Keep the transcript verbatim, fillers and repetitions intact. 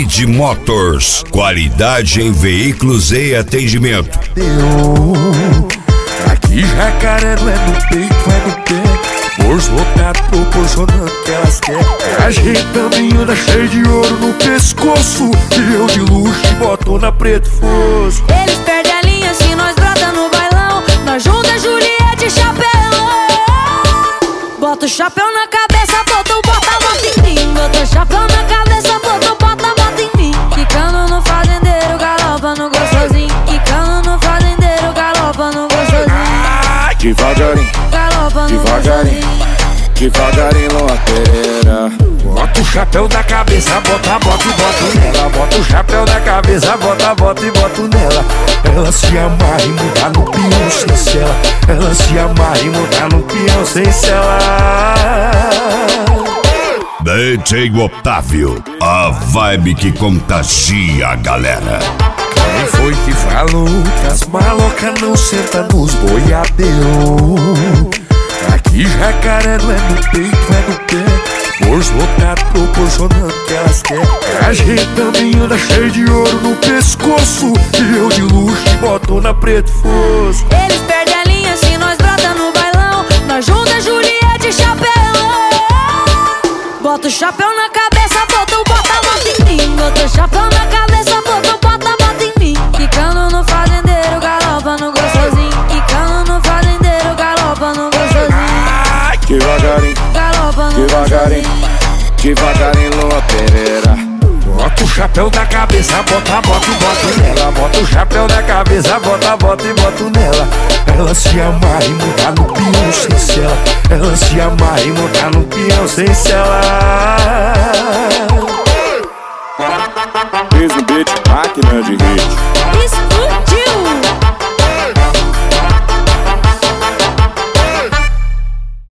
Ed Motors, qualidade em veículos e atendimento. Aqui Jacaré não é no peito, é no pé. Bolso lotado proporcionando que elas querem. Ajeitando e anda cheio de ouro no pescoço. E eu de luxo e botona preto fosco. Eles perdem a linha se nós brota no bailão. Nós junta Juliette e chapelão. Bota o chapéu na cabeça, bota o bota-bota em mim. Bota o chapéu na cabeça, bota o bota-bota em mim. Quicando no fazendeiro, galopa no gostosinho. Quicando no fazendeiro, galopa no gostosinho. Devagarinho, Galopa no devagarinho, gostosinho. devagarinho, loteira. Bota o chapéu da cabeça, bota, bota e boto nela. Bota o chapéu da cabeça, bota, bota e boto nela. Ela se amarra e muda no peão sem cela. Ela se amarra e muda no peão sem cela. D J Otávio, a vibe que contagia a galera. Quem foi que falou que as malocas não sentam nos boiadeiros? Aqui Jacaré não é no peito, é no pé. Bolso lotado proporcionando que elas querem. Ajeitando e anda cheio de ouro no pescoço. E eu de luxo e botona preto fosco. Eles perdem a linha se nós brota no bailão. Nós junta Juliette e chapelão. Bota o chapéu na cabeça, bota o bota-bota em mim. Bota o chapéu na cabeça, bota o bota-bota em mim. Quicando no fazendeiro, galopa no gostosinho. Quicando no fazendeiro, galopa no gostosinho. Devagarinho, Galopa no devagarinho, gostosinho. devagarinho, loteira. Bota o chapéu da cabeça, bota, bota e boto nela. Bota o chapéu da cabeça, bota, bota e boto nela. Ela se amarra e muda no peão sem cela. Ela se amarra e muda no peão sem cela. Fiz um beat, máquina de hit. Explodiu!